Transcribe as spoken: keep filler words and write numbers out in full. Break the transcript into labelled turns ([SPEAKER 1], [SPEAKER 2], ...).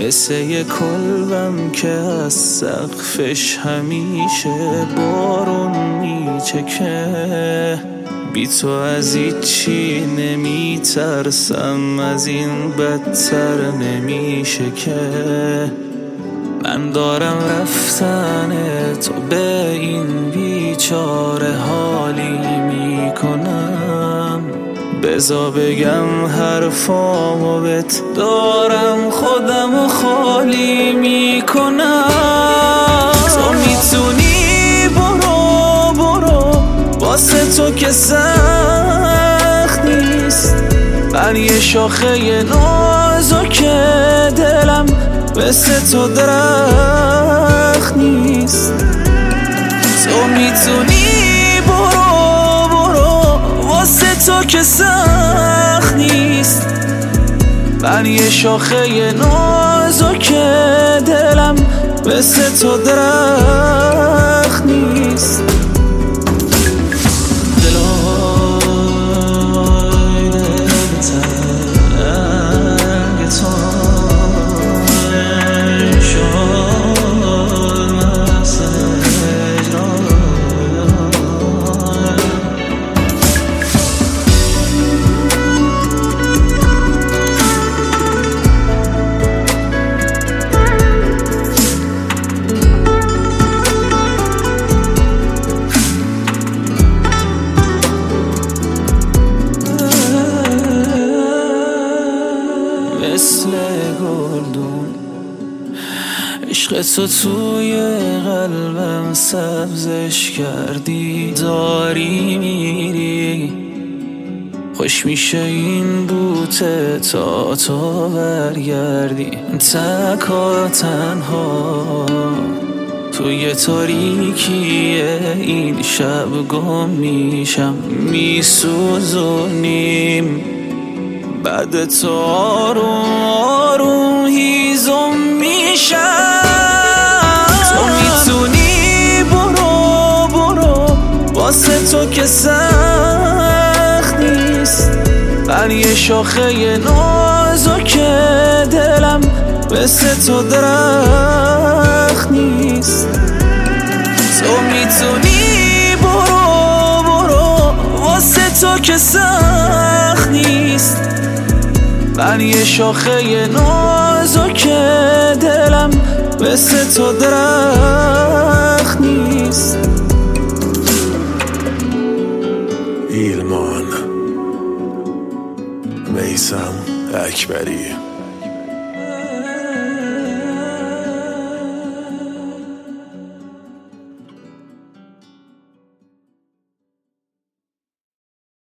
[SPEAKER 1] مثل یه کلبم که از سقفش همیشه بارون میچکه. بی تو از هیچی نمیترسم، از این بدتر نمیشه که. من دارم رفتن تو به این بیچاره حالی میکنم. بذار بگم حرفامو بهت، دارم خودمو خالی میکنم. تو میتونی برو برو، واسه تو که سخت نیست. من یه شاخه نازک دلم مثل تو درخت نیست. تو میتونی برو برو، واسه تو که سخت نیست. من یه شاخه نازک دلم مثل تو درخت نیست. مثل گلدون عشق تو توی قلبم سبزش کردی. داری میری، خوش میشه این بوته تا تو برگردی. تکا تنها توی تاریکی این شب گم میشم. میسوزونیم بعد تو آروم آروم هیزم میشم. تو میتونی برو برو، واسه تو که سخت نیست. من یه شاخه نازک دلم مثل تو درخت نیست. تو میتونی برو برو، واسه تو که سخت نیست. من یه شاخه نازک دلم مثل تو درخت نیست.
[SPEAKER 2] ایلمان میثم اکبری.